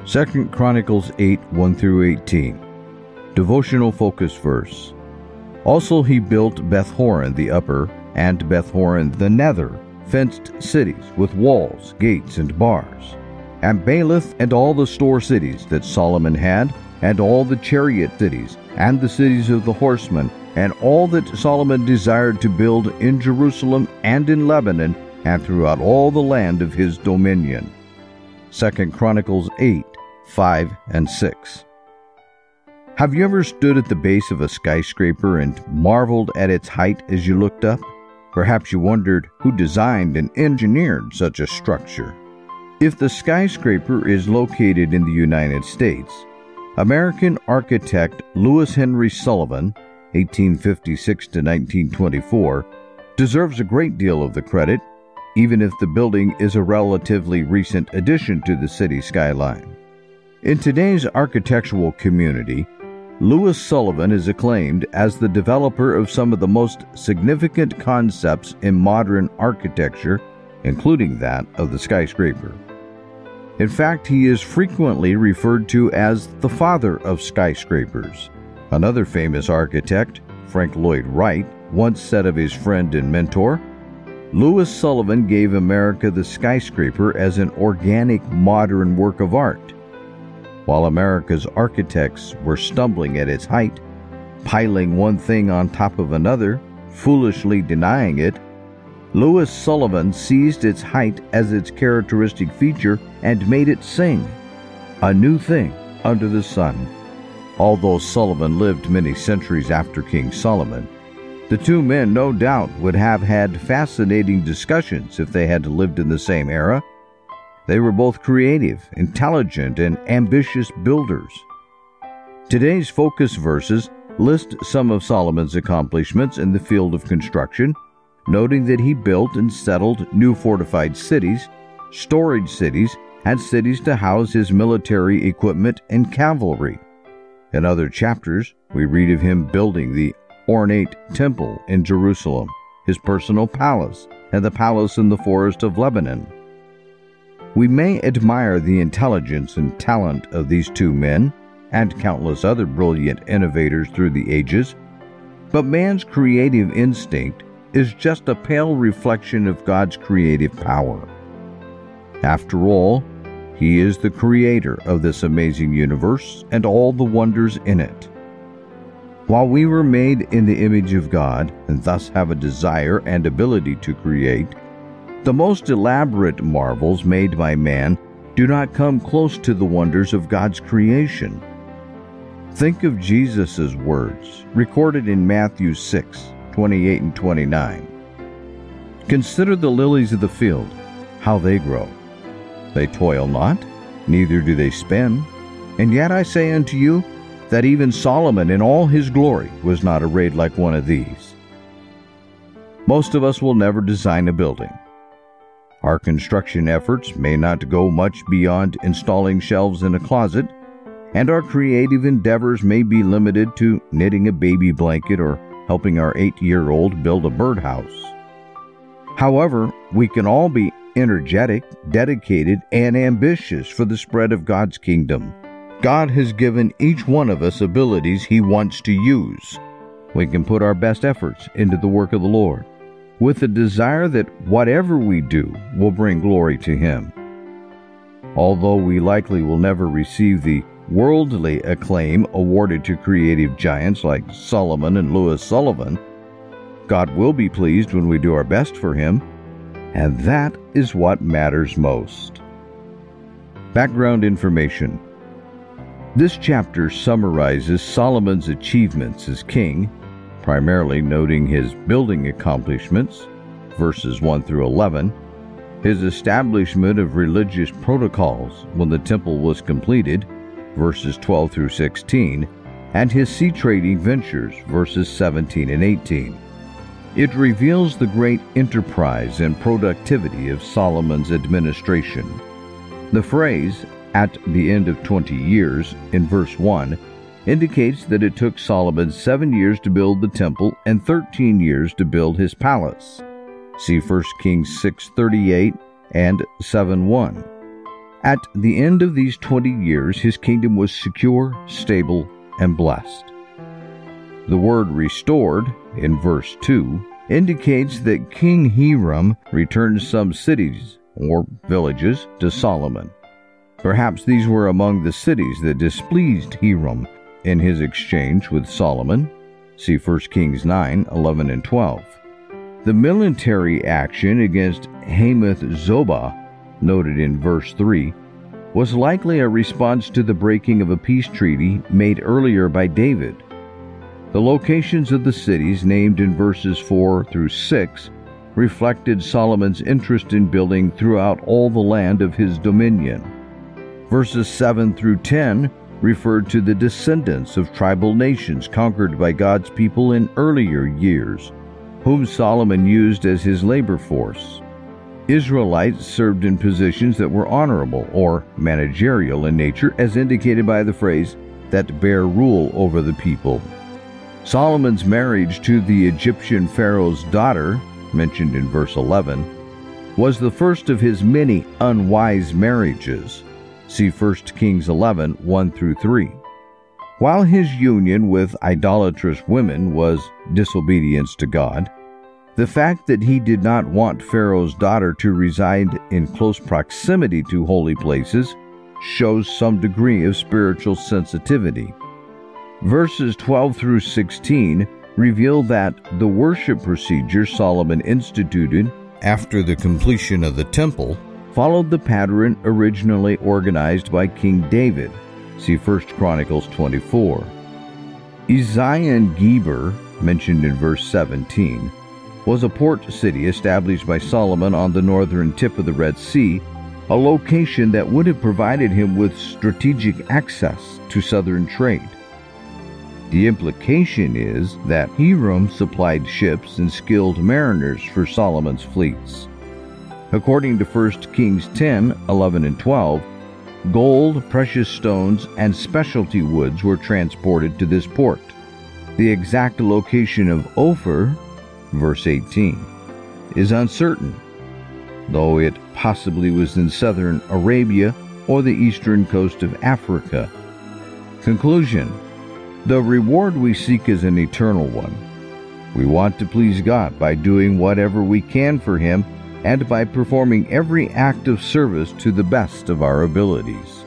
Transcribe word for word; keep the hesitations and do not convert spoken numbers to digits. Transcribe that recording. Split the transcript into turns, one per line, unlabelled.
Second Chronicles eight, one through eighteen. Devotional focus verse. Also he built Beth-horon the upper, and Beth-horon the nether, fenced cities with walls, gates, and bars. And Baalath and all the store cities that Solomon had, and all the chariot cities, and the cities of the horsemen, and all that Solomon desired to build in Jerusalem and in Lebanon, and throughout all the land of his dominion. Second Chronicles eight, five and six. Have you ever stood at the base of a skyscraper and marveled at its height as you looked up? Perhaps you wondered who designed and engineered such a structure. If the skyscraper is located in the United States, American architect Louis Henry Sullivan, eighteen fifty-six to nineteen twenty-four, deserves a great deal of the credit, even if the building is a relatively recent addition to the city skyline. In today's architectural community, Louis Sullivan is acclaimed as the developer of some of the most significant concepts in modern architecture, including that of the skyscraper. In fact, he is frequently referred to as the father of skyscrapers. Another famous architect, Frank Lloyd Wright, once said of his friend and mentor, "Louis Sullivan gave America the skyscraper as an organic modern work of art." While America's architects were stumbling at its height, piling one thing on top of another, foolishly denying it, Louis Sullivan seized its height as its characteristic feature and made it sing, a new thing under the sun. Although Sullivan lived many centuries after King Solomon, the two men no doubt would have had fascinating discussions if they had lived in the same era. They were both creative, intelligent, and ambitious builders. Today's focus verses list some of Solomon's accomplishments in the field of construction, noting that he built and settled new fortified cities, storage cities, and cities to house his military equipment and cavalry. In other chapters, we read of him building the ornate temple in Jerusalem, his personal palace, and the palace in the forest of Lebanon. We may admire the intelligence and talent of these two men, and countless other brilliant innovators through the ages, but man's creative instinct is just a pale reflection of God's creative power. After all, He is the creator of this amazing universe and all the wonders in it. While we were made in the image of God, and thus have a desire and ability to create, the most elaborate marvels made by man do not come close to the wonders of God's creation. Think of Jesus' words, recorded in Matthew six, twenty-eight and twenty-nine. "Consider the lilies of the field, how they grow. They toil not, neither do they spin. And yet I say unto you, that even Solomon in all his glory was not arrayed like one of these." Most of us will never design a building. Our construction efforts may not go much beyond installing shelves in a closet, and our creative endeavors may be limited to knitting a baby blanket or helping our eight-year-old build a birdhouse. However, we can all be energetic, dedicated, and ambitious for the spread of God's kingdom. God has given each one of us abilities He wants to use. We can put our best efforts into the work of the Lord, with the desire that whatever we do will bring glory to Him. Although we likely will never receive the worldly acclaim awarded to creative giants like Solomon and Louis Sullivan, God will be pleased when we do our best for Him, and that is what matters most. Background information. This chapter summarizes Solomon's achievements as king, primarily noting his building accomplishments, verses one through eleven, his establishment of religious protocols when the temple was completed, verses twelve through sixteen, and his sea trading ventures, verses seventeen and eighteen. It reveals the great enterprise and productivity of Solomon's administration. The phrase, "at the end of twenty years," in verse one, indicates that it took Solomon seven years to build the temple and thirteen years to build his palace. See First Kings six thirty-eight and seven one. At the end of these twenty years, his kingdom was secure, stable, and blessed. The word restored, in verse two, indicates that King Hiram returned some cities or villages to Solomon. Perhaps these were among the cities that displeased Hiram in his exchange with Solomon. See First Kings nine, eleven, and twelve. The military action against Hamath-Zobah, noted in verse three, was likely a response to the breaking of a peace treaty made earlier by David. The locations of the cities named in verses four through six reflected Solomon's interest in building throughout all the land of his dominion. Verses seven through ten referred to the descendants of tribal nations conquered by God's people in earlier years, whom Solomon used as his labor force. Israelites served in positions that were honorable or managerial in nature, as indicated by the phrase, that bear rule over the people. Solomon's marriage to the Egyptian Pharaoh's daughter, mentioned in verse eleven, was the first of his many unwise marriages. See First Kings eleven, one through three. While his union with idolatrous women was disobedience to God, the fact that he did not want Pharaoh's daughter to reside in close proximity to holy places shows some degree of spiritual sensitivity. Verses twelve through sixteen reveal that the worship procedure Solomon instituted after the completion of the temple followed the pattern originally organized by King David. See First Chronicles twenty-four. Ezion-Geber, mentioned in verse seventeen, was a port city established by Solomon on the northern tip of the Red Sea, a location that would have provided him with strategic access to southern trade. The implication is that Hiram supplied ships and skilled mariners for Solomon's fleets. According to First Kings ten, eleven, and twelve, gold, precious stones, and specialty woods were transported to this port. The exact location of Ophir, verse eighteen, is uncertain, though it possibly was in southern Arabia or the eastern coast of Africa. Conclusion: the reward we seek is an eternal one. We want to please God by doing whatever we can for Him and by performing every act of service to the best of our abilities.